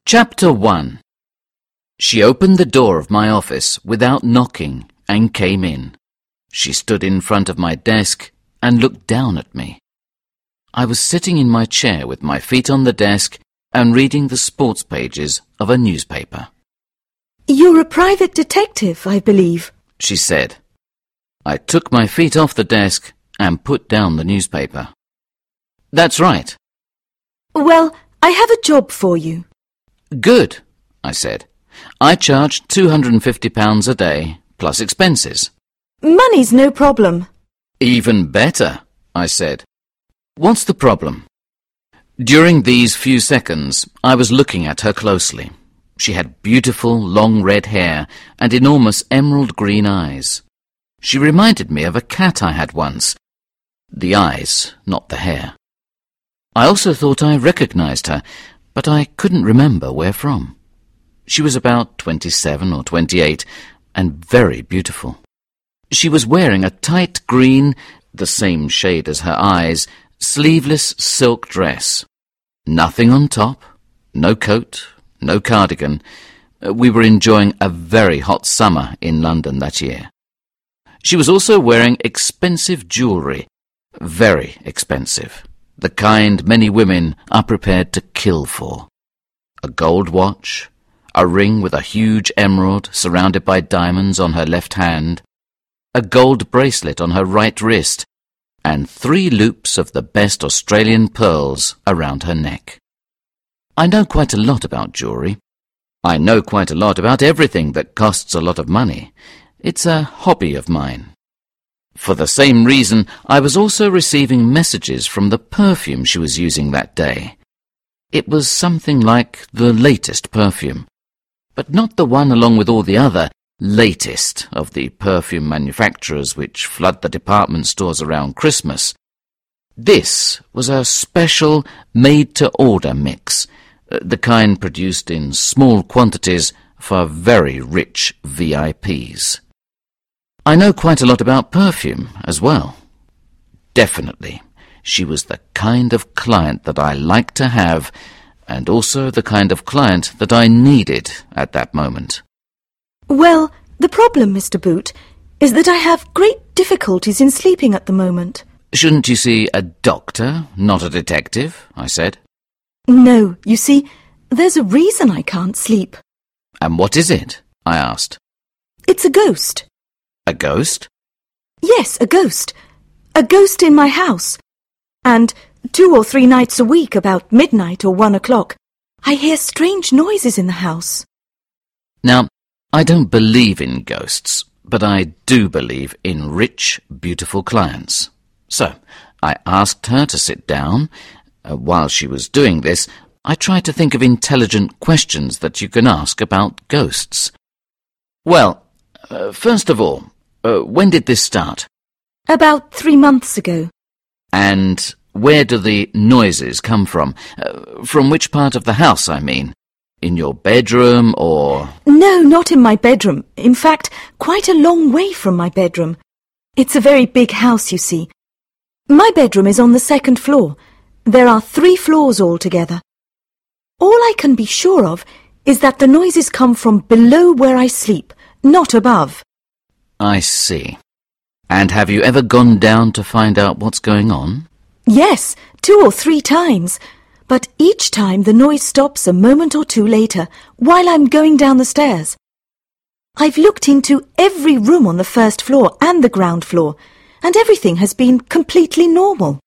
Chapter 1. She opened the door of my office without knocking and came in. She stood in front of my desk and looked down at me. I was sitting in my chair with my feet on the desk and reading the sports pages of a newspaper. "You're a private detective, I believe," she said. I took my feet off the desk and put down the newspaper. "That's right." "Well, I have a job for you." "Good," I said. "I charge £250 a day, plus expenses." "Money's no problem." "Even better," I said. "What's the problem?" During these few seconds, I was looking at her closely. She had beautiful, long red hair and enormous emerald green eyes. She reminded me of a cat I had once. The eyes, not the hair. I also thought I recognized her, but I couldn't remember where from. She was about 27 or 28, and very beautiful. She was wearing a tight green, the same shade as her eyes, sleeveless silk dress. Nothing on top, no coat, no cardigan. We were enjoying a very hot summer in London that year. She was also wearing expensive jewellery, very expensive, the kind many women are prepared to kill for. A gold watch, a ring with a huge emerald surrounded by diamonds on her left hand, a gold bracelet on her right wrist, and 3 loops of the best Australian pearls around her neck. I know quite a lot about jewellery. I know quite a lot about everything that costs a lot of money. It's a hobby of mine. For the same reason, I was also receiving messages from the perfume she was using that day. It was something like the latest perfume, but not the one along with all the other latest of the perfume manufacturers which flood the department stores around Christmas. This was a special made-to-order mix, the kind produced in small quantities for very rich VIPs. I know quite a lot about perfume as well. Definitely, she was the kind of client that I liked to have, and also the kind of client that I needed at that moment. "Well, the problem, Mr. Boot, is that I have great difficulties in sleeping at the moment." "Shouldn't you see a doctor, not a detective?" I said. "No, you see, there's a reason I can't sleep." "And what is it?" I asked. "It's a ghost." "A ghost?" "Yes, a ghost. A ghost in my house. And 2 or 3 nights a week, about midnight or 1 o'clock, I hear strange noises in the house." Now, I don't believe in ghosts, but I do believe in rich, beautiful clients. So, I asked her to sit down. While she was doing this, I tried to think of intelligent questions that you can ask about ghosts. "Well, first of all, when did this start?" "About 3 months ago." "And where do the noises come from? From which part of the house, I mean? In your bedroom, or—" "No, not in my bedroom. In fact, quite a long way from my bedroom. It's a very big house, you see. My bedroom is on the 2nd floor. There are 3 floors altogether. All I can be sure of is that the noises come from below where I sleep, not above." "I see. And have you ever gone down to find out what's going on?" "Yes, 2 or 3 times. But each time the noise stops a moment or 2 later, while I'm going down the stairs. I've looked into every room on the 1st floor and the ground floor, and everything has been completely normal."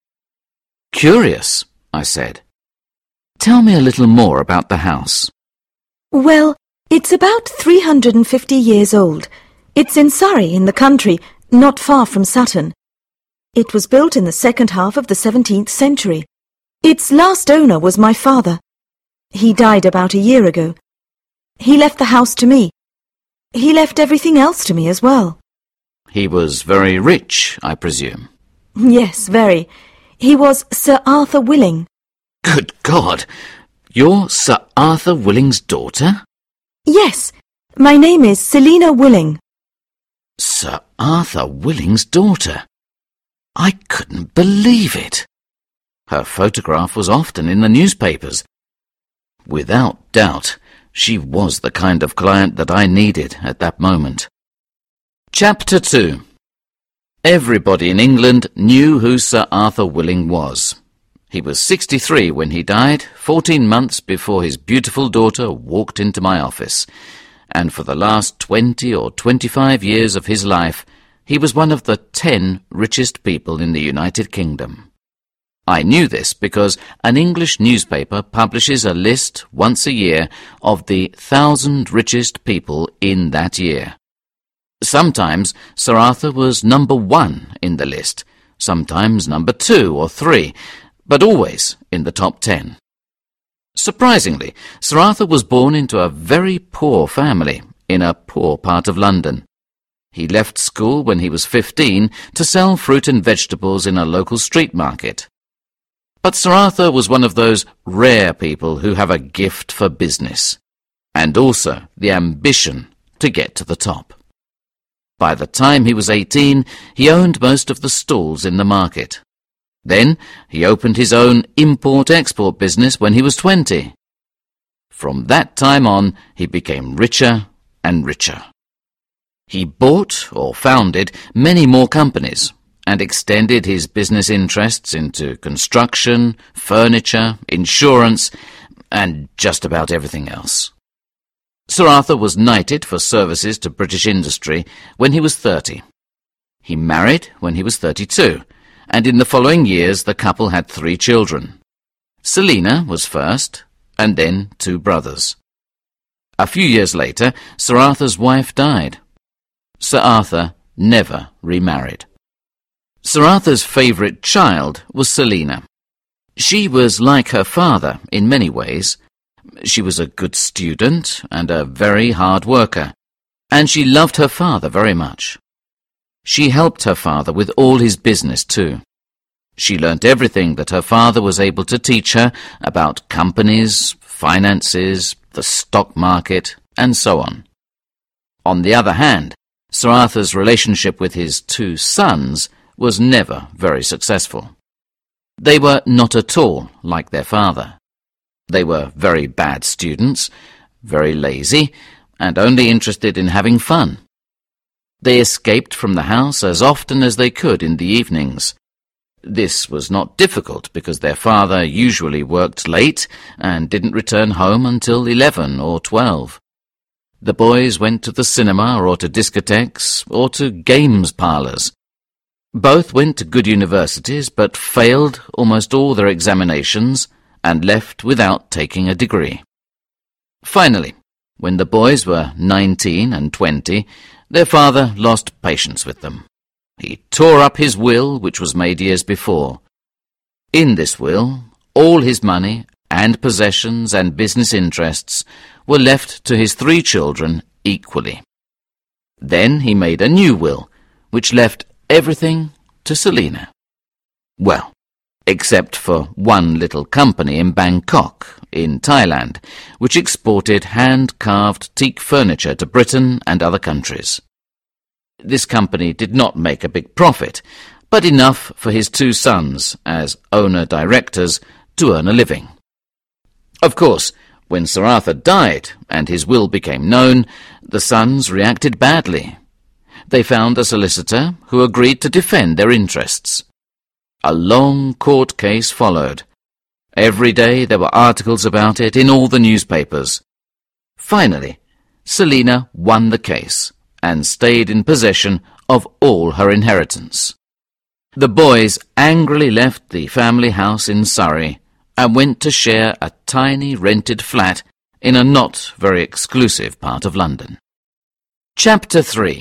"Curious," I said. "Tell me a little more about the house." "Well, it's about 350 years old. It's in Surrey, in the country, not far from Sutton. It was built in the 2nd half of the 17th century. Its last owner was my father. He died about a year ago. He left the house to me. He left everything else to me as well." "He was very rich, I presume?" "Yes, very. He was Sir Arthur Willing." "Good God! You're Sir Arthur Willing's daughter?" "Yes, my name is Selina Willing." Sir Arthur Willing's daughter? I couldn't believe it. Her photograph was often in the newspapers. Without doubt, she was the kind of client that I needed at that moment. Chapter 2. Everybody in England knew who Sir Arthur Willing was. He was 63 when he died, 14 months before his beautiful daughter walked into my office, and for the last 20 or 25 years of his life, he was one of the 10 richest people in the United Kingdom. I knew this because an English newspaper publishes a list once a year of the 1,000 richest people in that year. Sometimes Sir Arthur was number 1 in the list, sometimes number 2 or 3, but always in the top 10. Surprisingly, Sir Arthur was born into a very poor family in a poor part of London. He left school when he was 15 to sell fruit and vegetables in a local street market. But Sir Arthur was one of those rare people who have a gift for business, and also the ambition to get to the top. By the time he was 18, he owned most of the stalls in the market. Then he opened his own import-export business when he was 20. From that time on, he became richer and richer. He bought or founded many more companies, and extended his business interests into construction, furniture, insurance, and just about everything else. Sir Arthur was knighted for services to British industry when he was 30. He married when he was 32, and in the following years the couple had 3 children. Selina was first, and then 2 brothers. A few years later, Sir Arthur's wife died. Sir Arthur never remarried. Sir Arthur's favourite child was Selina. She was like her father in many ways. She was a good student and a very hard worker, and she loved her father very much. She helped her father with all his business too. She learnt everything that her father was able to teach her about companies, finances, the stock market, and so on. On the other hand, Sir Arthur's relationship with his 2 sons was never very successful. They were not at all like their father. They were very bad students, very lazy, and only interested in having fun. They escaped from the house as often as they could in the evenings. This was not difficult because their father usually worked late and didn't return home until 11 or 12. The boys went to the cinema or to discotheques or to games parlours. Both went to good universities but failed almost all their examinations and left without taking a degree. Finally, when the boys were 19 and 20, their father lost patience with them. He tore up his will, which was made years before. In this will, all his money and possessions and business interests were left to his 3 children equally. Then he made a new will, which left everything to Selina. Well, except for one little company in Bangkok, in Thailand, which exported hand-carved teak furniture to Britain and other countries. This company did not make a big profit, but enough for his 2 sons, as owner-directors, to earn a living. Of course, when Sir Arthur died and his will became known, the sons reacted badly. They found a solicitor who agreed to defend their interests. A long court case followed. Every day there were articles about it in all the newspapers. Finally, Selina won the case and stayed in possession of all her inheritance. The boys angrily left the family house in Surrey and went to share a tiny rented flat in a not very exclusive part of London. Chapter 3.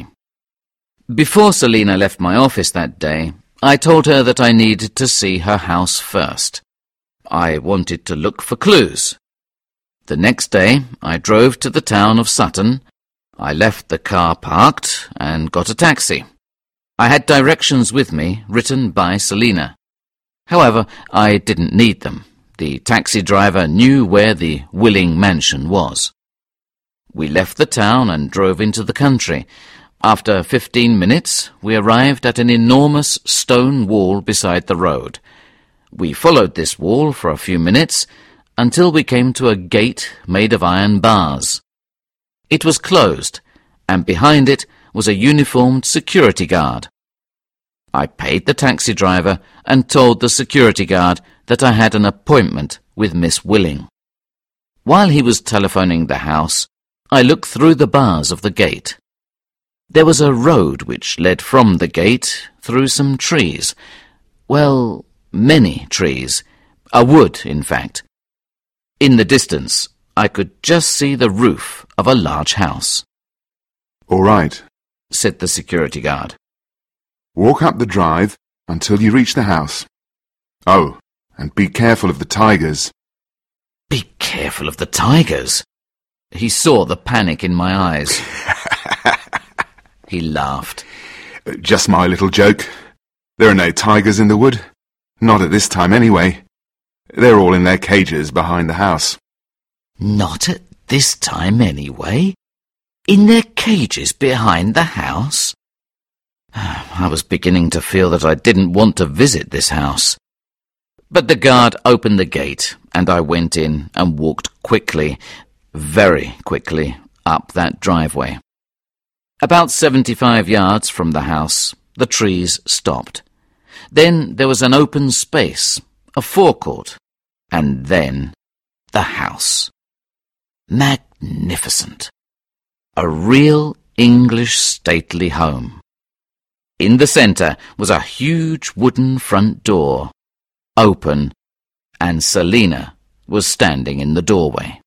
Before Selina left my office that day, I told her that I needed to see her house first. I wanted to look for clues. The next day, I drove to the town of Sutton. I left the car parked and got a taxi. I had directions with me, written by Selina. However, I didn't need them. The taxi driver knew where the Willing mansion was. We left the town and drove into the country. After 15 minutes, we arrived at an enormous stone wall beside the road. We followed this wall for a few minutes, until we came to a gate made of iron bars. It was closed, and behind it was a uniformed security guard. I paid the taxi driver and told the security guard that I had an appointment with Miss Willing. While he was telephoning the house, I looked through the bars of the gate. There was a road which led from the gate through some trees. Well, many trees. A wood, in fact. In the distance, I could just see the roof of a large house. "All right," said the security guard. "Walk up the drive until you reach the house. Oh, and be careful of the tigers." Be careful of the tigers. He saw the panic in my eyes. He laughed. "Just my little joke. There are no tigers in the wood. Not at this time, anyway. They're all in their cages behind the house." Not at this time, anyway? In their cages behind the house? I was beginning to feel that I didn't want to visit this house. But the guard opened the gate, and I went in and walked quickly, very quickly, up that driveway. About 75 yards from the house, the trees stopped. Then there was an open space, a forecourt, and then the house. Magnificent. A real English stately home. In the centre was a huge wooden front door, open, and Selina was standing in the doorway.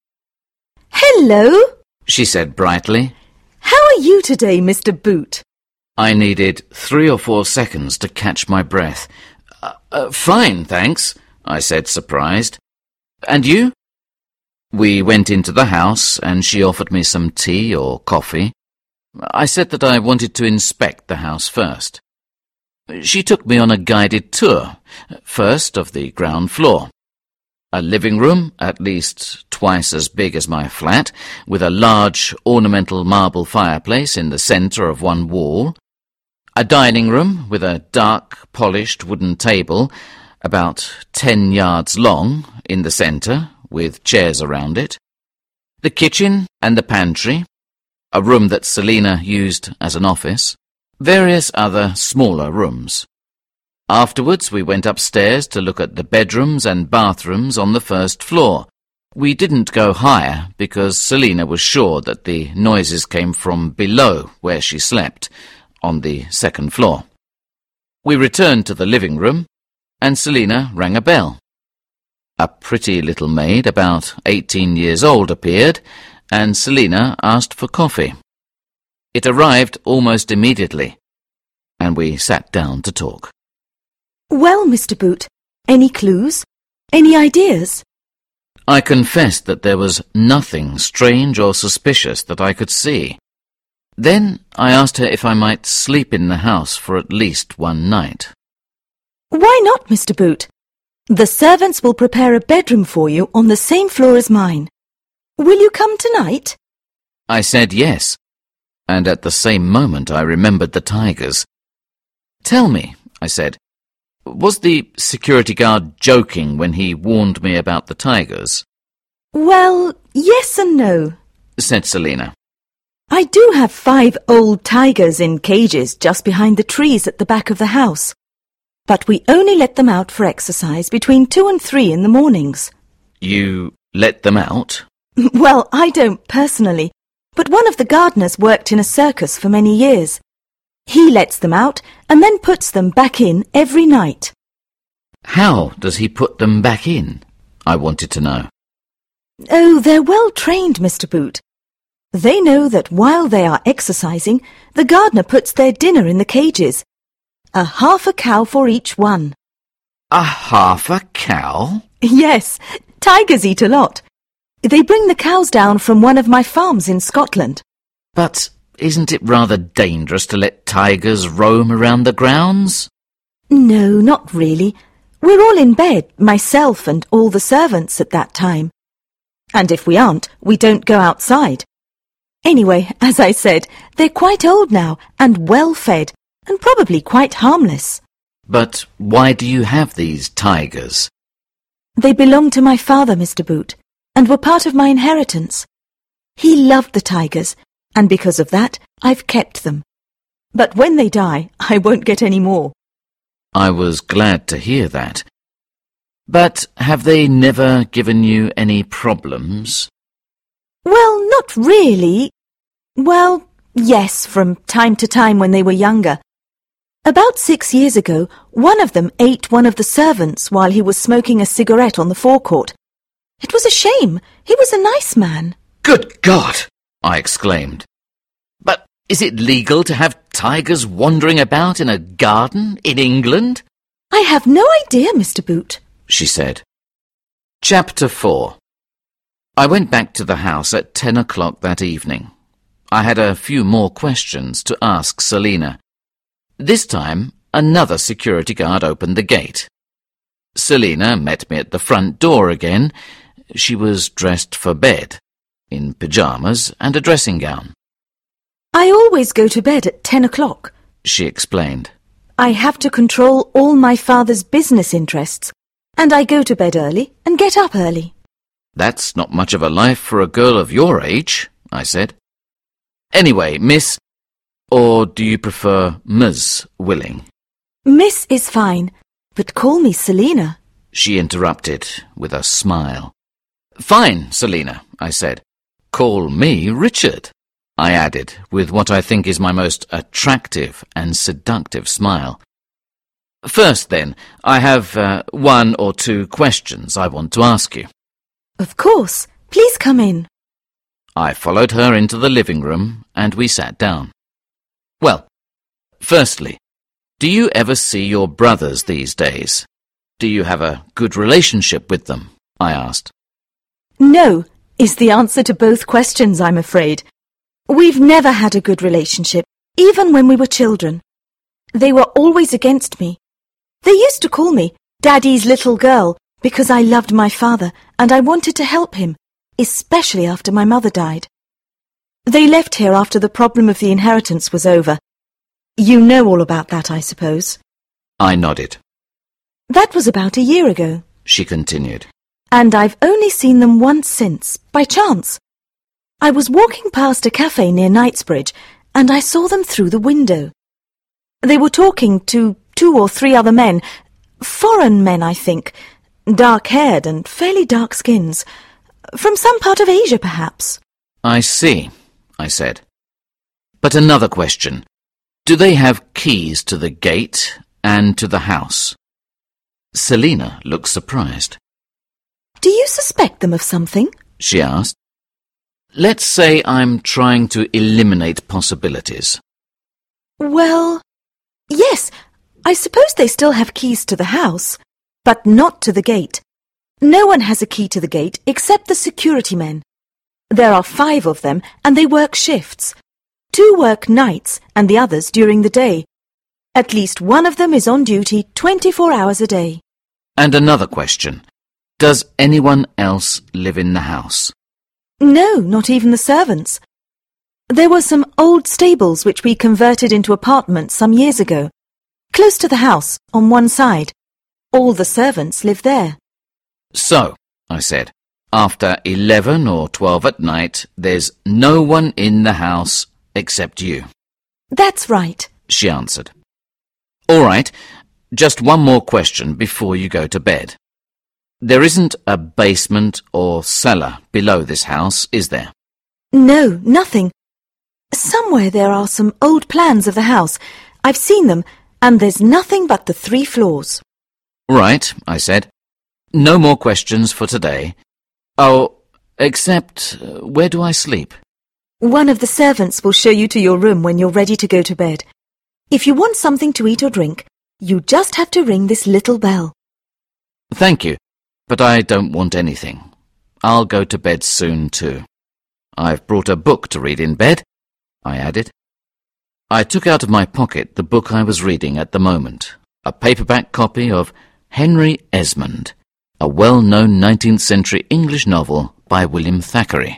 Hello, She said brightly. how are you today, Mr. Boot? I needed 3 or 4 seconds to catch my breath. Fine, thanks, I said, surprised. And you? We went into the house, and she offered me some tea or coffee. I said that I wanted to inspect the house first. She took me on a guided tour, first of the ground floor. A living room, at least twice as big as my flat, with a large ornamental marble fireplace in the centre of one wall. A dining room with a dark, polished wooden table, about 10 yards long, in the centre, with chairs around it. The kitchen and the pantry, a room that Selina used as an office. Various other smaller rooms. Afterwards we went upstairs to look at the bedrooms and bathrooms on the first floor. We didn't go higher because Selina was sure that the noises came from below where she slept, on the second floor. We returned to the living room, and Selina rang a bell. A pretty little maid, about 18 years old, appeared, and Selina asked for coffee. It arrived almost immediately, and we sat down to talk. Well, Mr. Boot, any clues? Any ideas? I confessed that there was nothing strange or suspicious that I could see. Then I asked her if I might sleep in the house for at least one night. Why not, Mr. Boot? The servants will prepare a bedroom for you on the same floor as mine. Will you come tonight? I said yes, and at the same moment I remembered the tigers. Tell me, I said, was the security guard joking when he warned me about the tigers? Well, yes and no, said Selina. I do have 5 old tigers in cages just behind the trees at the back of the house. But we only let them out for exercise between 2 and 3 in the mornings. You let them out? Well, I don't personally, but one of the gardeners worked in a circus for many years. He lets them out and then puts them back in every night. How does he put them back in? I wanted to know. Oh, they're well trained, Mr. Boot. They know that while they are exercising, the gardener puts their dinner in the cages. Half a cow for each one. Half a cow? Yes, tigers eat a lot. They bring the cows down from one of my farms in Scotland. But isn't it rather dangerous to let tigers roam around the grounds? No, not really. We're all in bed, myself and all the servants at that time. And if we aren't, we don't go outside. Anyway, as I said, they're quite old now and well fed and probably quite harmless. But why do you have these tigers? They belonged to my father, Mr. Boot, and were part of my inheritance. He loved the tigers, and because of that, I've kept them. But when they die, I won't get any more. I was glad to hear that. But have they never given you any problems? Well, not really. Well, yes, from time to time when they were younger. About 6 years ago, one of them ate one of the servants while he was smoking a cigarette on the forecourt. It was a shame. He was a nice man. Good God! I exclaimed. But is it legal to have tigers wandering about in a garden in England? I have no idea, Mr. Boot, she said. Chapter 4. I went back to the house at 10 o'clock that evening. I had a few more questions to ask Selina. This time, another security guard opened the gate. Selina met me at the front door again. She was dressed for bed, in pyjamas and a dressing gown. I always go to bed at 10 o'clock, she explained. I have to control all my father's business interests, and I go to bed early and get up early. That's not much of a life for a girl of your age, I said. Anyway, Miss, or do you prefer Ms. Willing? Miss is fine, but call me Selina, she interrupted with a smile. Fine, Selina, I said. Call me Richard, I added, with what I think is my most attractive and seductive smile. First, then, I have 1 or 2 questions I want to ask you. Of course. Please come in. I followed her into the living room, and we sat down. Well, firstly, do you ever see your brothers these days? Do you have a good relationship with them? I asked. No, is the answer to both questions, I'm afraid. We've never had a good relationship, even when we were children. They were always against me. They used to call me Daddy's little girl because I loved my father and I wanted to help him, especially after my mother died. They left here after the problem of the inheritance was over. You know all about that, I suppose. I nodded. That was about a year ago, she continued. And I've only seen them once since, by chance. I was walking past a cafe near Knightsbridge, and I saw them through the window. They were talking to 2 or 3 other men, foreign men, I think, dark-haired and fairly dark skins, from some part of Asia, perhaps. I see, I said. But another question. Do they have keys to the gate and to the house? Selina looked surprised. Do you suspect them of something? She asked. Let's say I'm trying to eliminate possibilities. Well, yes, I suppose they still have keys to the house, but not to the gate. No one has a key to the gate except the security men. There are 5 of them, and they work shifts. 2 work nights, and the others during the day. At least one of them is on duty 24 hours a day. And another question. Does anyone else live in the house? No, not even the servants. There were some old stables which we converted into apartments some years ago, close to the house, on one side. All the servants live there. So, I said, after 11 or 12 at night, there's no one in the house except you. That's right, she answered. All right, just one more question before you go to bed. There isn't a basement or cellar below this house, is there? No, nothing. Somewhere there are some old plans of the house. I've seen them, and there's nothing but the 3 floors. Right, I said. No more questions for today. Oh, except, where do I sleep? One of the servants will show you to your room when you're ready to go to bed. If you want something to eat or drink, you just have to ring this little bell. Thank you, but I don't want anything. I'll go to bed soon too. I've brought a book to read in bed, I added. I took out of my pocket the book I was reading at the moment, a paperback copy of Henry Esmond, a well-known 19th century English novel by William Thackeray.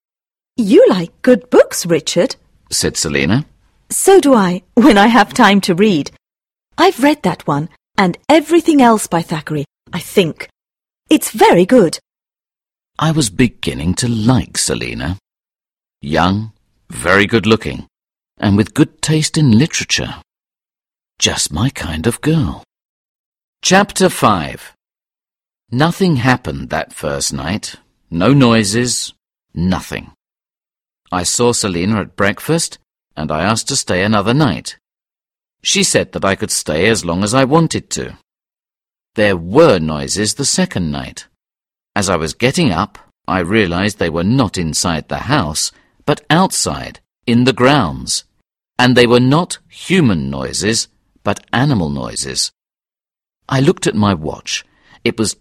You like good books, Richard, said Selina. So do I, when I have time to read. I've read that one, and everything else by Thackeray, I think. It's very good. I was beginning to like Selina. Young, very good-looking, and with good taste in literature. Just my kind of girl. Chapter 5. Nothing happened that first night. No noises, nothing. I saw Selina at breakfast, and I asked to stay another night. She said that I could stay as long as I wanted to. There were noises the second night. As I was getting up, I realized they were not inside the house, but outside, in the grounds. And they were not human noises, but animal noises. I looked at my watch. It was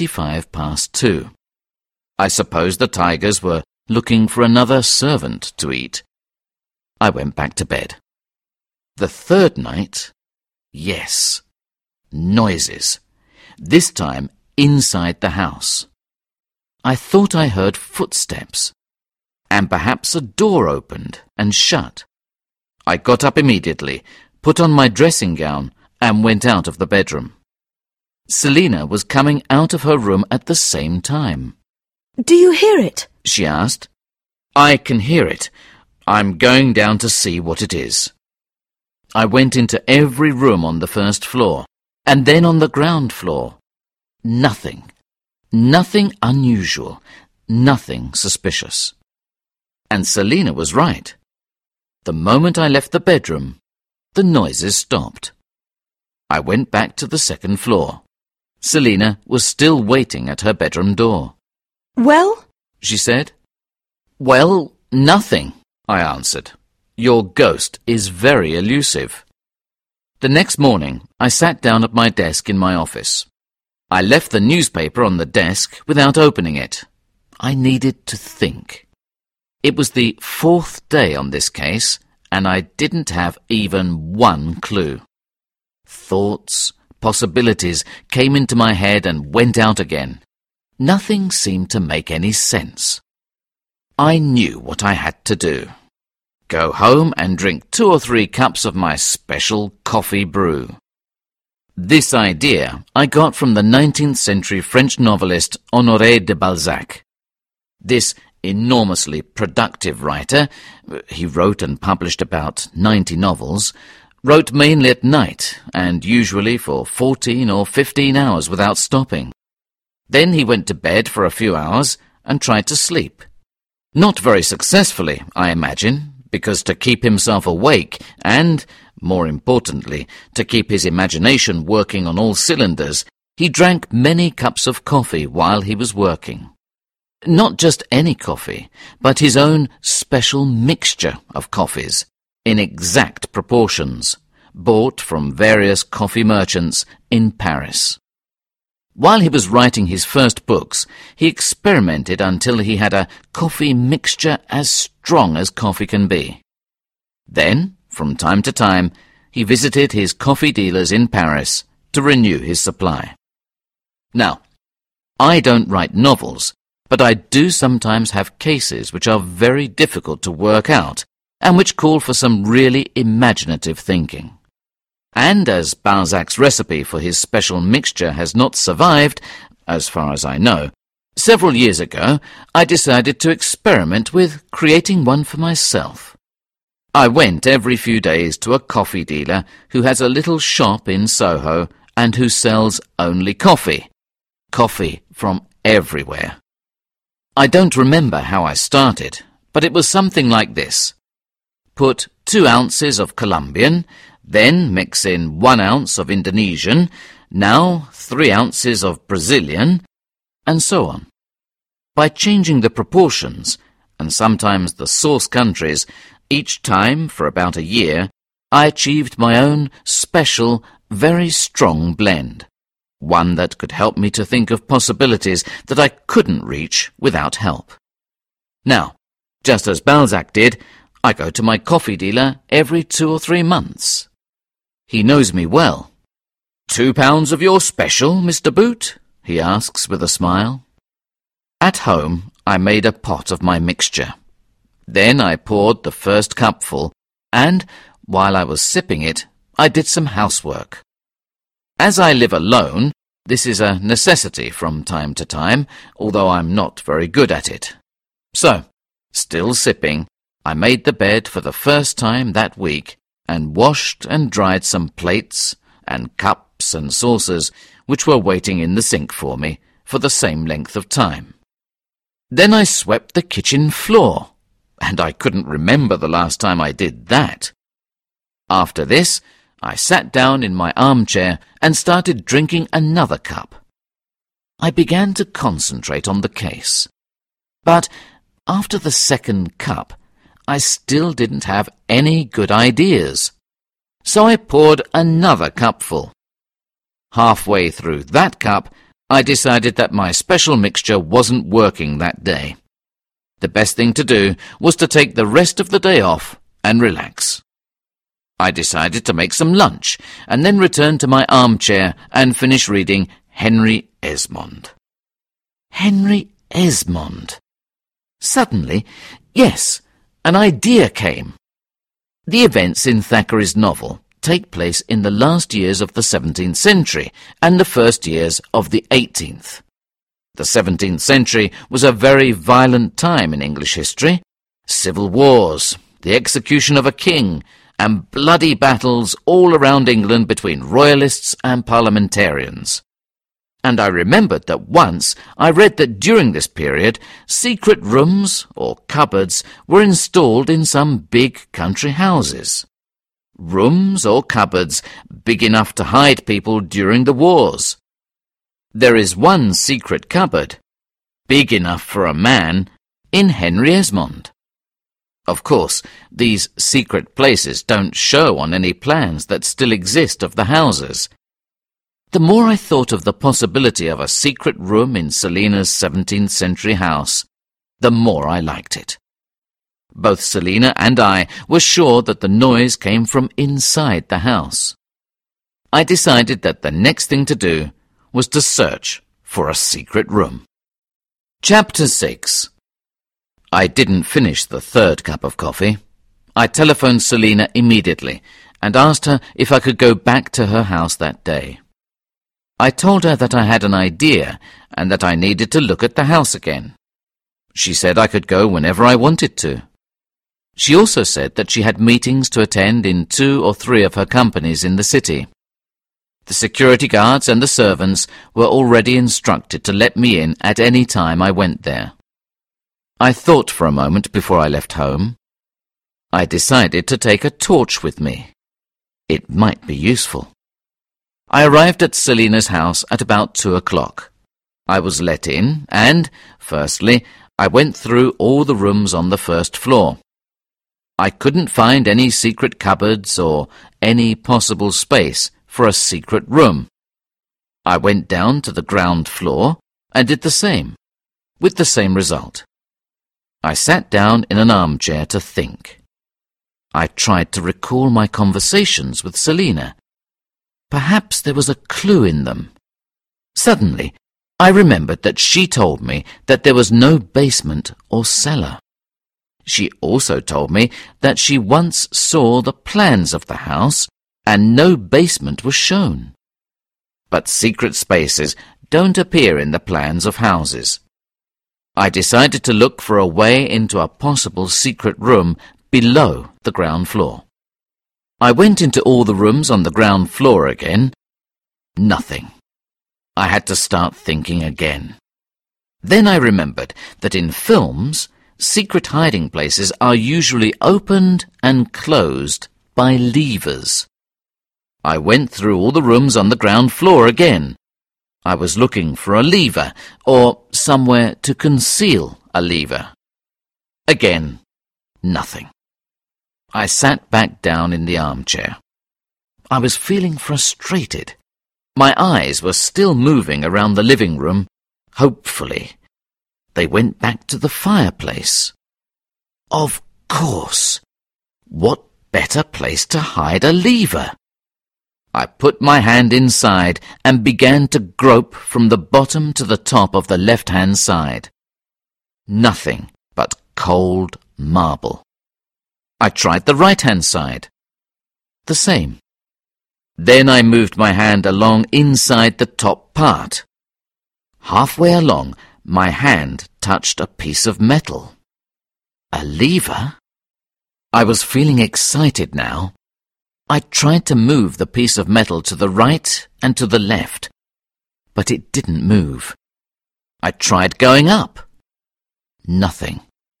2:25. I suppose the tigers were looking for another servant to eat. I went back to bed. The third night, yes, noises. This time inside the house. I thought I heard footsteps, and perhaps a door opened and shut. I got up immediately, put on my dressing gown, and went out of the bedroom. Selina was coming out of her room at the same time. Do you hear it? She asked. I can hear it. I'm going down to see what it is. I went into every room on the first floor, and then on the ground floor. Nothing. Nothing unusual. Nothing suspicious. And Selina was right. The moment I left the bedroom, the noises stopped. I went back to the second floor. Selina was still waiting at her bedroom door. Well? She said. Well, nothing, I answered. Your ghost is very elusive. The next morning, I sat down at my desk in my office. I left the newspaper on the desk without opening it. I needed to think. It was the fourth day on this case, and I didn't have even one clue. Thoughts, possibilities came into my head and went out again. Nothing seemed to make any sense. I knew what I had to do. Go home and drink 2 or 3 cups of my special coffee brew. This idea I got from the 19th century French novelist Honoré de Balzac. This enormously productive writer, he wrote and published about 90 novels, wrote mainly at night and usually for 14 or 15 hours without stopping. Then he went to bed for a few hours and tried to sleep. Not very successfully, I imagine, because to keep himself awake and, more importantly, to keep his imagination working on all cylinders, he drank many cups of coffee while he was working. Not just any coffee, but his own special mixture of coffees, in exact proportions, bought from various coffee merchants in Paris. While he was writing his first books, he experimented until he had a coffee mixture as strong as coffee can be. Then, from time to time, he visited his coffee dealers in Paris to renew his supply. Now, I don't write novels, but I do sometimes have cases which are very difficult to work out and which call for some really imaginative thinking. And as Balzac's recipe for his special mixture has not survived, as far as I know, several years ago I decided to experiment with creating one for myself. I went every few days to a coffee dealer who has a little shop in Soho and who sells only coffee. Coffee from everywhere. I don't remember how I started, but it was something like this. Put 2 ounces of Colombian, then mix in 1 ounce of Indonesian, now 3 ounces of Brazilian, and so on. By changing the proportions, and sometimes the source countries, each time for about a year, I achieved my own special, very strong blend, one that could help me to think of possibilities that I couldn't reach without help. Now, just as Balzac did, I go to my coffee dealer every 2 or 3 months. He knows me well. £2 of your special, Mr. Boot? He asks with a smile. At home, I made a pot of my mixture. Then I poured the first cupful, and, while I was sipping it, I did some housework. As I live alone, This is a necessity from time to time, although I'm not very good at it. So, still sipping, I made the bed for the first time that week and washed and dried some plates and cups and saucers which were waiting in the sink for me for the same length of time. Then I swept the kitchen floor, and I couldn't remember the last time I did that. After this, I sat down in my armchair and started drinking another cup. I began to concentrate on the case. But after the second cup, I still didn't have any good ideas. So I poured another cupful. Halfway through that cup, I decided that my special mixture wasn't working that day. The best thing to do was to take the rest of the day off and relax. I decided to make some lunch and then return to my armchair and finish reading Henry Esmond. Henry Esmond. Suddenly, yes, an idea came. The events in Thackeray's novel take place in the last years of the 17th century and the first years of the 18th. The 17th century was a very violent time in English history. Civil wars, the execution of a king, and bloody battles all around England between royalists and parliamentarians. And I remembered that once I read that during this period secret rooms or cupboards were installed in some big country houses. Rooms or cupboards big enough to hide people during the wars. There is one secret cupboard, big enough for a man, in Henry Esmond. Of course, these secret places don't show on any plans that still exist of the houses. The more I thought of the possibility of a secret room in Selina's 17th century house, the more I liked it. Both Selina and I were sure that the noise came from inside the house. I decided that the next thing to do was to search for a secret room. Chapter 6. I didn't finish the third cup of coffee. I telephoned Selina immediately and asked her if I could go back to her house that day. I told her that I had an idea and that I needed to look at the house again. She said I could go whenever I wanted to. She also said that she had meetings to attend in 2 or 3 of her companies in the city. The security guards and the servants were already instructed to let me in at any time I went there. I thought for a moment before I left home. I decided to take a torch with me. It might be useful. I arrived at Selina's house at about 2 o'clock. I was let in and, firstly, I went through all the rooms on the first floor. I couldn't find any secret cupboards or any possible space for a secret room. I went down to the ground floor and did the same, with the same result. I sat down in an armchair to think. I tried to recall my conversations with Selina. Perhaps there was a clue in them. Suddenly, I remembered that she told me that there was no basement or cellar. She also told me that she once saw the plans of the house and no basement was shown. But secret spaces don't appear in the plans of houses. I decided to look for a way into a possible secret room below the ground floor. I went into all the rooms on the ground floor again. Nothing. I had to start thinking again. Then I remembered that in films, secret hiding places are usually opened and closed by levers. I went through all the rooms on the ground floor again. I was looking for a lever, or somewhere to conceal a lever. Again, nothing. I sat back down in the armchair. I was feeling frustrated. My eyes were still moving around the living room. Hopefully, they went back to the fireplace. Of course! What better place to hide a lever? I put my hand inside and began to grope from the bottom to the top of the left-hand side. Nothing but cold marble. I tried the right-hand side. The same. Then I moved my hand along inside the top part. Halfway along, my hand touched a piece of metal. A lever? I was feeling excited now. I tried to move the piece of metal to the right and to the left, but it didn't move. I tried going up. Nothing.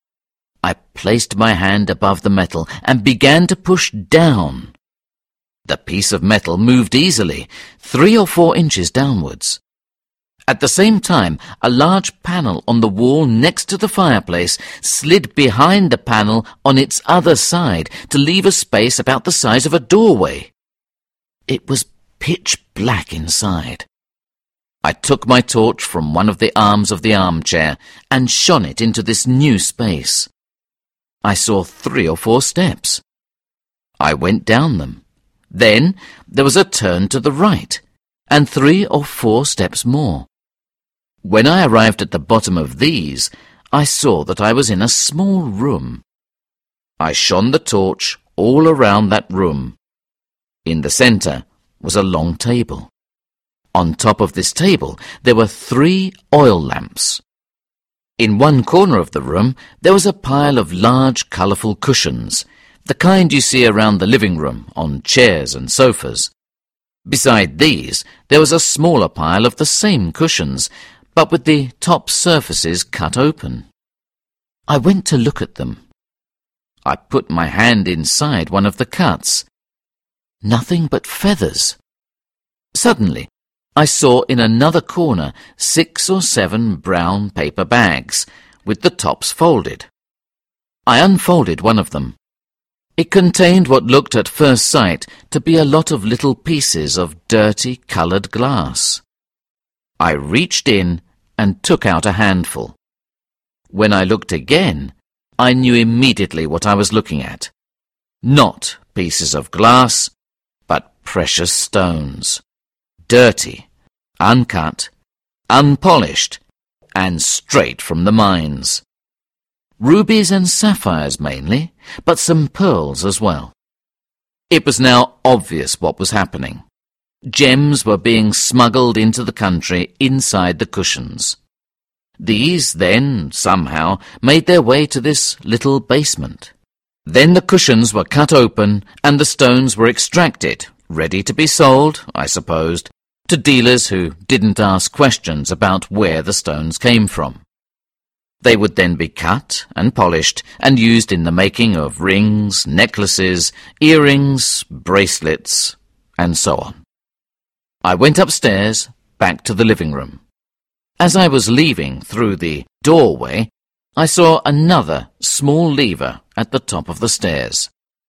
I placed my hand above the metal and began to push down. The piece of metal moved easily, 3 or 4 inches downwards. At the same time, a large panel on the wall next to the fireplace slid behind the panel on its other side to leave a space about the size of a doorway. It was pitch black inside. I took my torch from one of the arms of the armchair and shone it into this new space. I saw 3 or 4 steps. I went down them. Then there was a turn to the right, and 3 or 4 steps more. When I arrived at the bottom of these, I saw that I was in a small room. I shone the torch all around that room. In the centre was a long table. On top of this table there were 3 oil lamps. In one corner of the room there was a pile of large colourful cushions, the kind you see around the living room on chairs and sofas. Beside these there was a smaller pile of the same cushions, but with the top surfaces cut open. I went to look at them. I put my hand inside one of the cuts. Nothing but feathers. Suddenly, I saw in another corner 6 or 7 brown paper bags, with the tops folded. I unfolded one of them. It contained what looked at first sight to be a lot of little pieces of dirty coloured glass. I reached in and took out a handful. When I looked again, I knew immediately what I was looking at. Not pieces of glass, but precious stones. Dirty, uncut, unpolished, and straight from the mines. Rubies and sapphires mainly, but some pearls as well. It was now obvious what was happening. Gems were being smuggled into the country inside the cushions. These then, somehow, made their way to this little basement. Then the cushions were cut open and the stones were extracted, ready to be sold, I supposed, to dealers who didn't ask questions about where the stones came from. They would then be cut and polished and used in the making of rings, necklaces, earrings, bracelets, and so on. I went upstairs, back to the living room. As I was leaving through the doorway, I saw another small lever at the top of the stairs.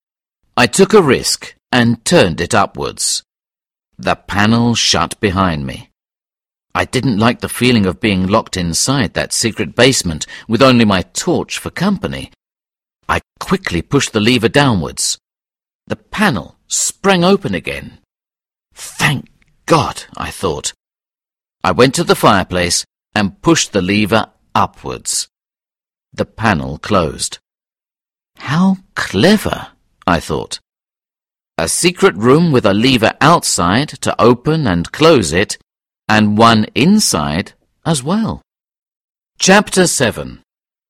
I took a risk and turned it upwards. The panel shut behind me. I didn't like the feeling of being locked inside that secret basement with only my torch for company. I quickly pushed the lever downwards. The panel sprang open again. Thank God, I thought. I went to the fireplace and pushed the lever upwards. The panel closed. How clever, I thought. A secret room with a lever outside to open and close it, and one inside as well. Chapter 7.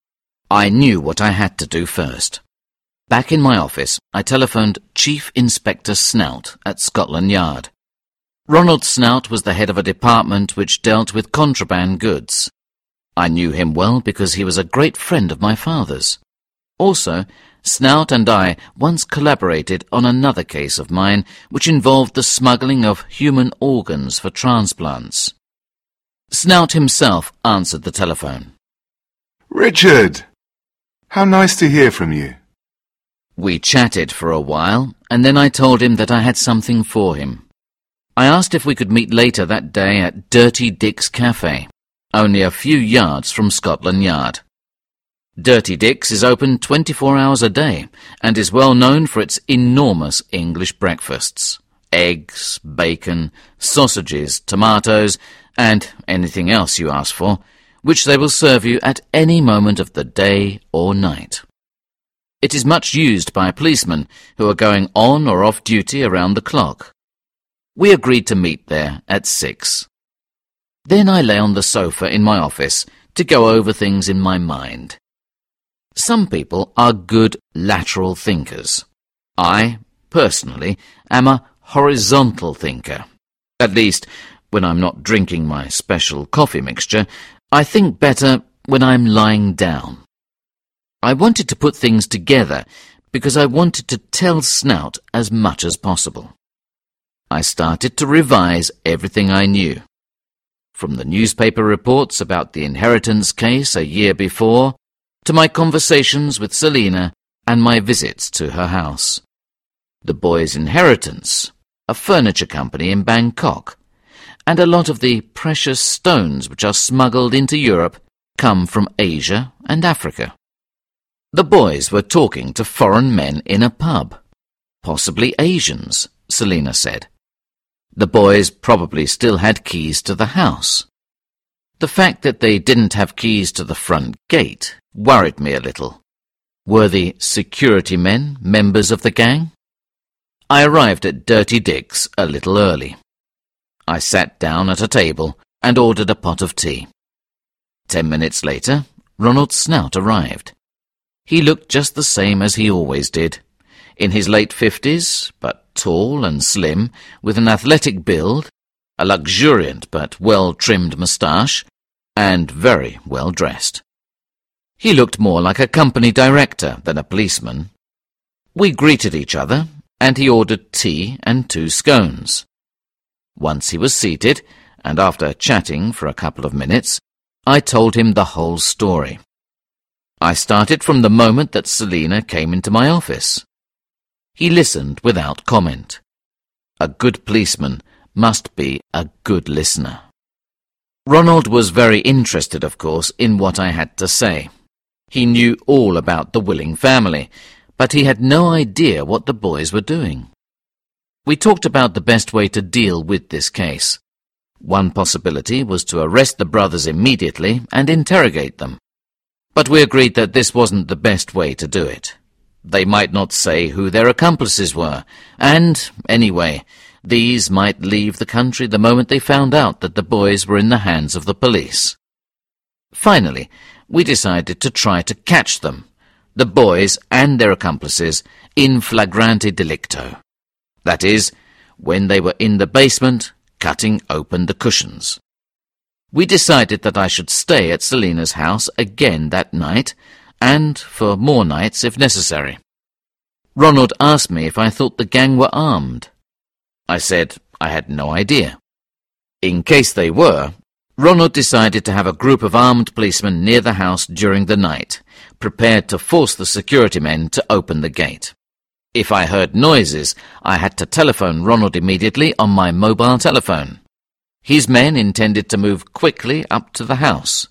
I knew what I had to do first. Back in my office, I telephoned Chief Inspector Snout at Scotland Yard. Ronald Snout was the head of a department which dealt with contraband goods. I knew him well because he was a great friend of my father's. Also, Snout and I once collaborated on another case of mine which involved the smuggling of human organs for transplants. Snout himself answered the telephone. Richard! How nice to hear from you. We chatted for a while, and then I told him that I had something for him. I asked if we could meet later that day at Dirty Dick's Cafe, only a few yards from Scotland Yard. Dirty Dick's is open 24 hours a day and is well known for its enormous English breakfasts. Eggs, bacon, sausages, tomatoes, and anything else you ask for, which they will serve you at any moment of the day or night. It is much used by policemen who are going on or off duty around the clock. We agreed to meet there at 6. Then I lay on the sofa in my office to go over things in my mind. Some people are good lateral thinkers. I, personally, am a horizontal thinker. At least, when I'm not drinking my special coffee mixture, I think better when I'm lying down. I wanted to put things together because I wanted to tell Snout as much as possible. I started to revise everything I knew. From the newspaper reports about the inheritance case a year before, to my conversations with Selina and my visits to her house. The Boys' Inheritance, a furniture company in Bangkok, and a lot of the precious stones which are smuggled into Europe come from Asia and Africa. The boys were talking to foreign men in a pub. Possibly Asians, Selina said. The boys probably still had keys to the house. The fact that they didn't have keys to the front gate worried me a little. Were the security men members of the gang? I arrived at Dirty Dick's a little early. I sat down at a table and ordered a pot of tea. 10 minutes later, Ronald Snout arrived. He looked just the same as he always did, in his late 50s, but tall and slim, with an athletic build, a luxuriant but well-trimmed moustache, and very well dressed. He looked more like a company director than a policeman. We greeted each other, and he ordered tea and 2 scones. Once he was seated, and after chatting for a couple of minutes, I told him the whole story. I started from the moment that Selina came into my office. He listened without comment. A good policeman must be a good listener. Ronald was very interested, of course, in what I had to say. He knew all about the Willing family, but he had no idea what the boys were doing. We talked about the best way to deal with this case. One possibility was to arrest the brothers immediately and interrogate them. But we agreed that this wasn't the best way to do it. They might not say who their accomplices were, and, anyway, these might leave the country the moment they found out that the boys were in the hands of the police. Finally, we decided to try to catch them, the boys and their accomplices, in flagrante delicto. That is, when they were in the basement, cutting open the cushions. We decided that I should stay at Selina's house again that night, and for more nights if necessary. Ronald asked me if I thought the gang were armed. I said I had no idea. In case they were, Ronald decided to have a group of armed policemen near the house during the night, prepared to force the security men to open the gate. If I heard noises, I had to telephone Ronald immediately on my mobile telephone. His men intended to move quickly up to the house.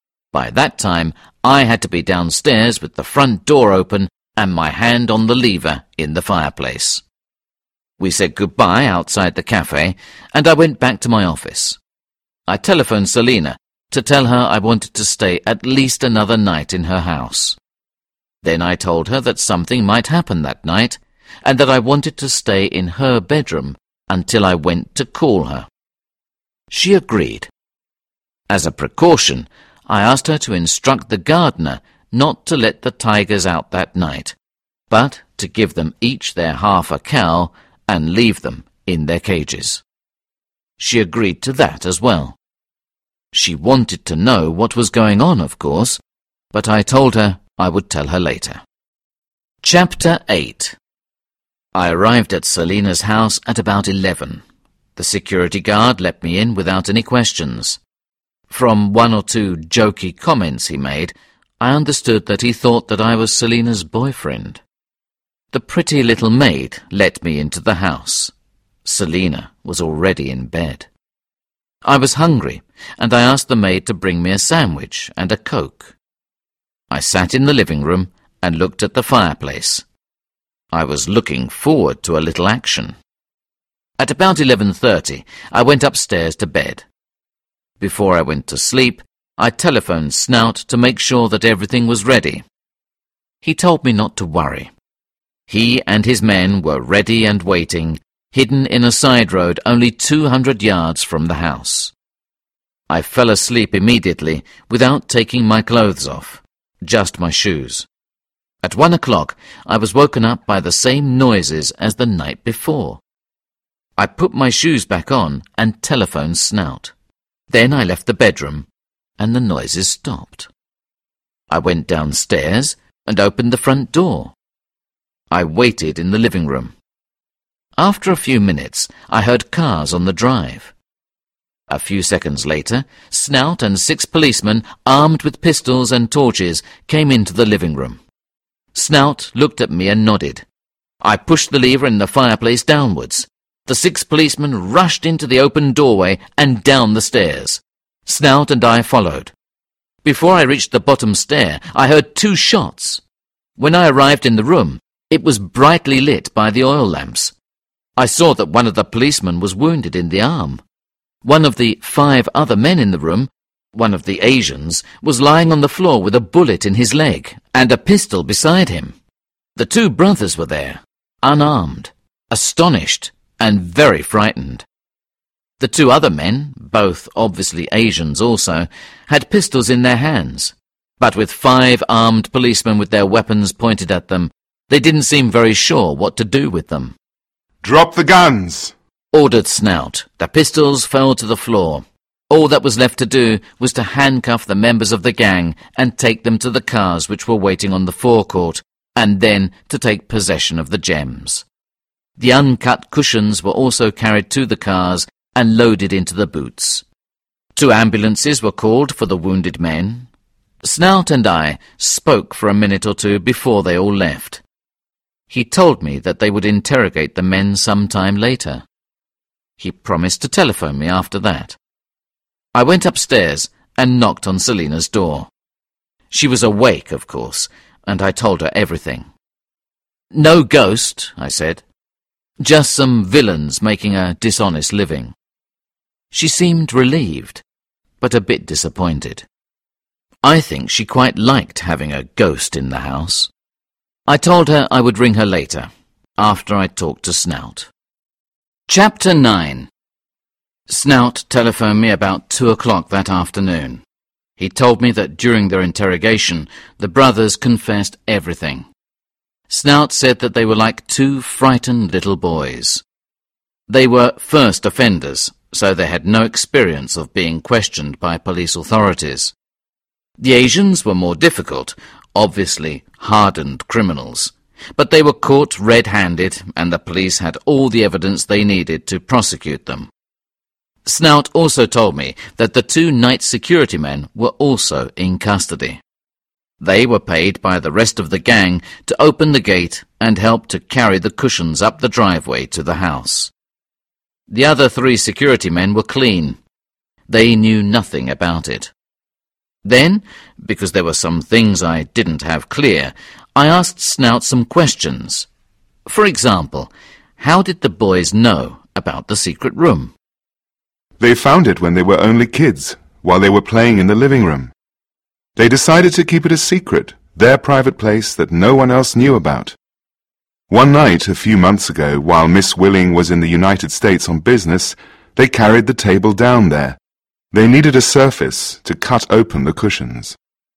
By that time, I had to be downstairs with the front door open and my hand on the lever in the fireplace. We said goodbye outside the cafe, and I went back to my office. I telephoned Selina to tell her I wanted to stay at least another night in her house. Then I told her that something might happen that night, and that I wanted to stay in her bedroom until I went to call her. She agreed. As a precaution, I asked her to instruct the gardener not to let the tigers out that night, but to give them each their half a cow and leave them in their cages. She agreed to that as well. She wanted to know what was going on, of course, but I told her I would tell her later. Chapter 8. I arrived at Selina's house at about 11. The security guard let me in without any questions. From 1 or 2 jokey comments he made, I understood that he thought that I was Selina's boyfriend. The pretty little maid let me into the house. Selina was already in bed. I was hungry, and I asked the maid to bring me a sandwich and a Coke. I sat in the living room and looked at the fireplace. I was looking forward to a little action. At about 11:30, I went upstairs to bed. Before I went to sleep, I telephoned Snout to make sure that everything was ready. He told me not to worry. He and his men were ready and waiting, hidden in a side road only 200 yards from the house. I fell asleep immediately without taking my clothes off, just my shoes. At 1 o'clock, I was woken up by the same noises as the night before. I put my shoes back on and telephoned Snout. Then I left the bedroom, and the noises stopped. I went downstairs and opened the front door. I waited in the living room. After a few minutes, I heard cars on the drive. A few seconds later, Snout and 6 policemen, armed with pistols and torches, came into the living room. Snout looked at me and nodded. I pushed the lever in the fireplace downwards. The 6 policemen rushed into the open doorway and down the stairs. Snout and I followed. Before I reached the bottom stair, I heard 2 shots. When I arrived in the room, it was brightly lit by the oil lamps. I saw that one of the policemen was wounded in the arm. One of the 5 other men in the room, one of the Asians, was lying on the floor with a bullet in his leg and a pistol beside him. The 2 brothers were there, unarmed, astonished, and very frightened. The 2 other men, both obviously Asians also, had pistols in their hands, but with 5 armed policemen with their weapons pointed at them, they didn't seem very sure what to do with them. "Drop the guns!" ordered Snout. The pistols fell to the floor. All that was left to do was to handcuff the members of the gang and take them to the cars which were waiting on the forecourt, and then to take possession of the gems. The uncut cushions were also carried to the cars and loaded into the boots. 2 ambulances were called for the wounded men. Snout and I spoke for a minute or 2 before they all left. He told me that they would interrogate the men some time later. He promised to telephone me after that. I went upstairs and knocked on Selina's door. She was awake, of course, and I told her everything. "No ghost," I said. "Just some villains making a dishonest living." She seemed relieved, but a bit disappointed. I think she quite liked having a ghost in the house. I told her I would ring her later, after I talked to Snout. Chapter 9. Snout telephoned me about 2 o'clock that afternoon. He told me that during their interrogation, the brothers confessed everything. Snout said that they were like 2 frightened little boys. They were first offenders, so they had no experience of being questioned by police authorities. The Asians were more difficult, obviously hardened criminals, but they were caught red-handed and the police had all the evidence they needed to prosecute them. Snout also told me that the 2 night security men were also in custody. They were paid by the rest of the gang to open the gate and help to carry the cushions up the driveway to the house. The other 3 security men were clean. They knew nothing about it. Then, because there were some things I didn't have clear, I asked Snout some questions. For example, how did the boys know about the secret room? They found it when they were only kids, while they were playing in the living room. They decided to keep it a secret, their private place that no one else knew about. One night, a few months ago, while Miss Willing was in the United States on business, they carried the table down there. They needed a surface to cut open the cushions.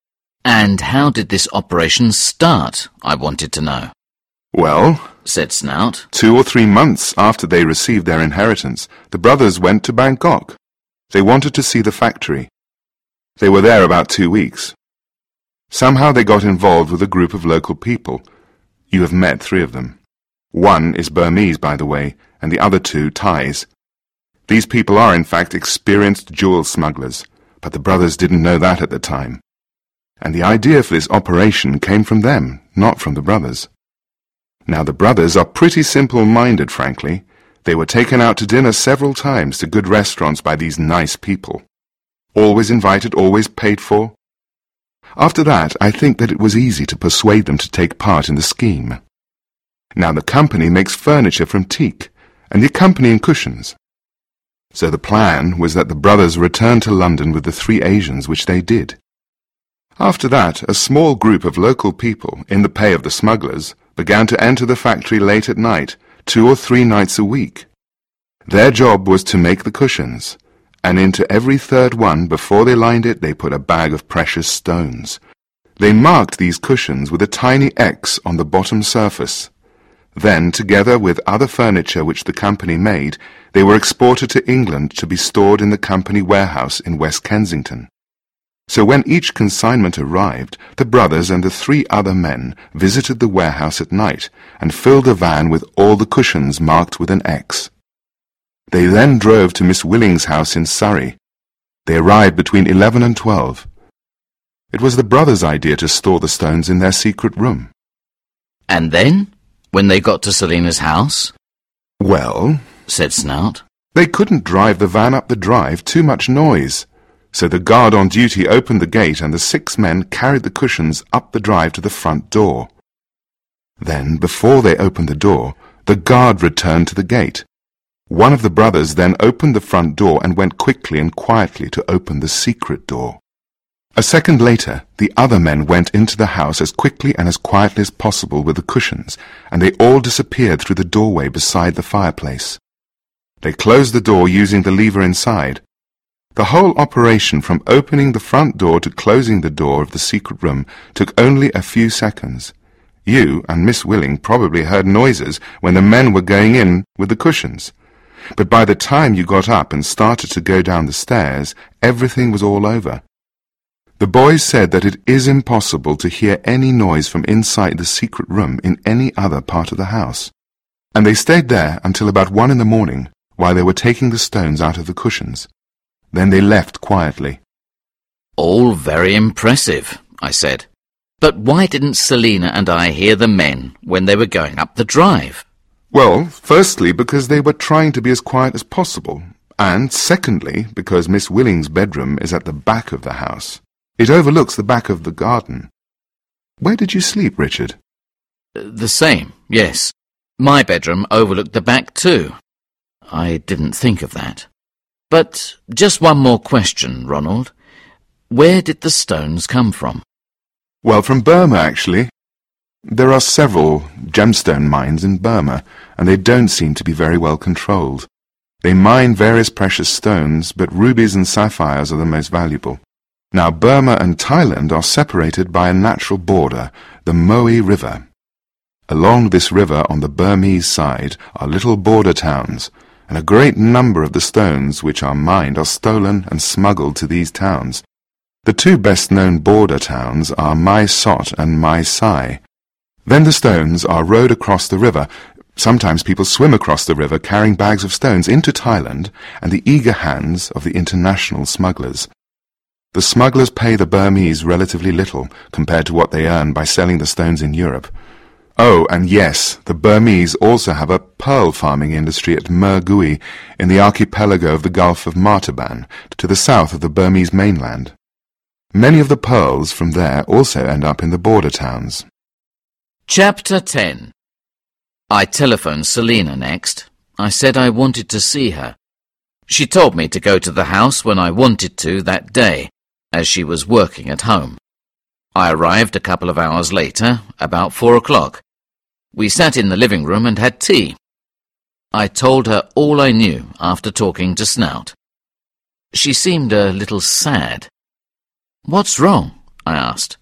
And how did this operation start, I wanted to know. "Well," said Snout, 2 or 3 months after they received their inheritance, the brothers went to Bangkok. They wanted to see the factory. They were there about 2 weeks. Somehow they got involved with a group of local people. You have met 3 of them. One is Burmese, by the way, and the other 2 Thais. These people are, in fact, experienced jewel smugglers, but the brothers didn't know that at the time. And the idea for this operation came from them, not from the brothers. Now, the brothers are pretty simple-minded, frankly. They were taken out to dinner several times to good restaurants by these nice people. Always invited, always paid for. After that, I think that it was easy to persuade them to take part in the scheme. Now, the company makes furniture from teak, and the accompanying cushions. So the plan was that the brothers return to London with the 3 Asians, which they did. After that, a small group of local people, in the pay of the smugglers, began to enter the factory late at night 2 or 3 nights a week. Their job was to make the cushions, and into every third one, before they lined it, they put a bag of precious stones. They marked these cushions with a tiny X on the bottom surface. Then, together with other furniture which the company made, they were exported to England to be stored in the company warehouse in West Kensington. So when each consignment arrived, the brothers and the 3 other men visited the warehouse at night and filled the van with all the cushions marked with an X. They then drove to Miss Willing's house in Surrey. They arrived between 11 and 12. It was the brothers' idea to store the stones in their secret room. And then, when they got to Selina's house? Well, said Snout, they couldn't drive the van up the drive, too much noise. So the guard on duty opened the gate and the 6 men carried the cushions up the drive to the front door. Then, before they opened the door, the guard returned to the gate. One of the brothers then opened the front door and went quickly and quietly to open the secret door. A second later, the other men went into the house as quickly and as quietly as possible with the cushions, and they all disappeared through the doorway beside the fireplace. They closed the door using the lever inside. The whole operation from opening the front door to closing the door of the secret room took only a few seconds. You and Miss Willing probably heard noises when the men were going in with the cushions. But by the time you got up and started to go down the stairs, everything was all over. The boys said that it is impossible to hear any noise from inside the secret room in any other part of the house. And they stayed there until about 1 in the morning, while they were taking the stones out of the cushions. Then they left quietly. All very impressive, I said. But why didn't Selina and I hear the men when they were going up the drive? Well, firstly, because they were trying to be as quiet as possible, and secondly, because Miss Willing's bedroom is at the back of the house. It overlooks the back of the garden. Where did you sleep, Richard? The same, yes. My bedroom overlooked the back too. I didn't think of that. But just one more question, Ronald. Where did the stones come from? Well, from Burma, actually. There are several gemstone mines in Burma, and they don't seem to be very well controlled. They mine various precious stones, but rubies and sapphires are the most valuable. Now, Burma and Thailand are separated by a natural border, the Moe River. Along this river on the Burmese side are little border towns, and a great number of the stones which are mined are stolen and smuggled to these towns. The 2 best-known border towns are Mai Sot and Mai Sai. Then the stones are rowed across the river. Sometimes people swim across the river carrying bags of stones into Thailand and the eager hands of the international smugglers. The smugglers pay the Burmese relatively little compared to what they earn by selling the stones in Europe. Oh, and yes, the Burmese also have a pearl farming industry at Mergui in the archipelago of the Gulf of Martaban, to the south of the Burmese mainland. Many of the pearls from there also end up in the border towns. Chapter 10. I telephoned Selina next. I said I wanted to see her. She told me to go to the house when I wanted to that day, as she was working at home. I arrived a couple of hours later, about 4 o'clock. We sat in the living room and had tea. I told her all I knew after talking to Snout. She seemed a little sad. "What's wrong?" I asked.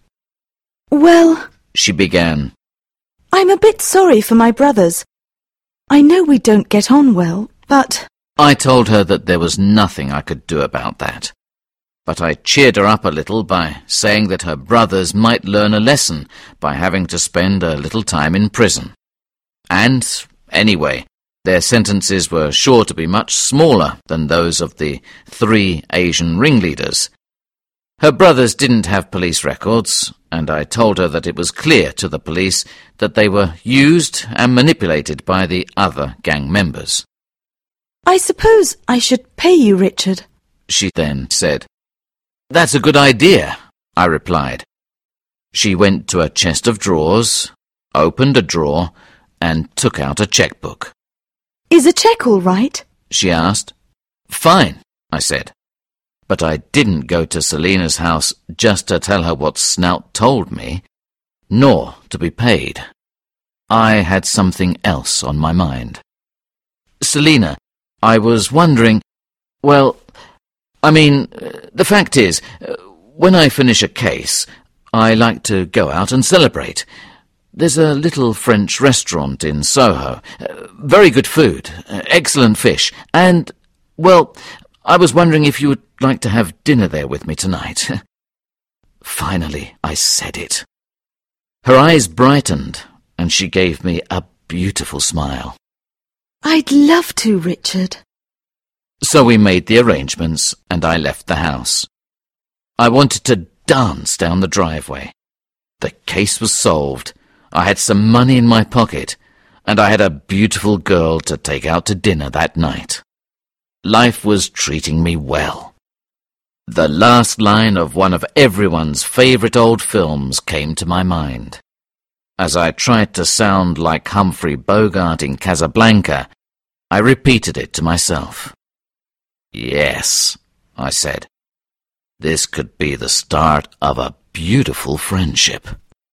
Well, she began. I'm a bit sorry for my brothers. I know we don't get on well, but... I told her that there was nothing I could do about that. But I cheered her up a little by saying that her brothers might learn a lesson by having to spend a little time in prison. And, anyway, their sentences were sure to be much smaller than those of the 3 Asian ringleaders. Her brothers didn't have police records, and I told her that it was clear to the police that they were used and manipulated by the other gang members. I suppose I should pay you, Richard, she then said. That's a good idea, I replied. She went to a chest of drawers, opened a drawer, and took out a checkbook. Is a cheque all right? She asked. Fine, I said. But I didn't go to Selina's house just to tell her what Snout told me, nor to be paid. I had something else on my mind. Selina, I was wondering, well, the fact is, when I finish a case, I like to go out and celebrate. There's a little French restaurant in Soho. Very good food, excellent fish, and, well, I was wondering if you would like to have dinner there with me tonight. Finally, I said it. Her eyes brightened, and she gave me a beautiful smile. I'd love to, Richard. So we made the arrangements, and I left the house. I wanted to dance down the driveway. The case was solved. I had some money in my pocket, and I had a beautiful girl to take out to dinner that night. Life was treating me well. The last line of one of everyone's favourite old films came to my mind. As I tried to sound like Humphrey Bogart in Casablanca, I repeated it to myself. Yes, I said, this could be the start of a beautiful friendship.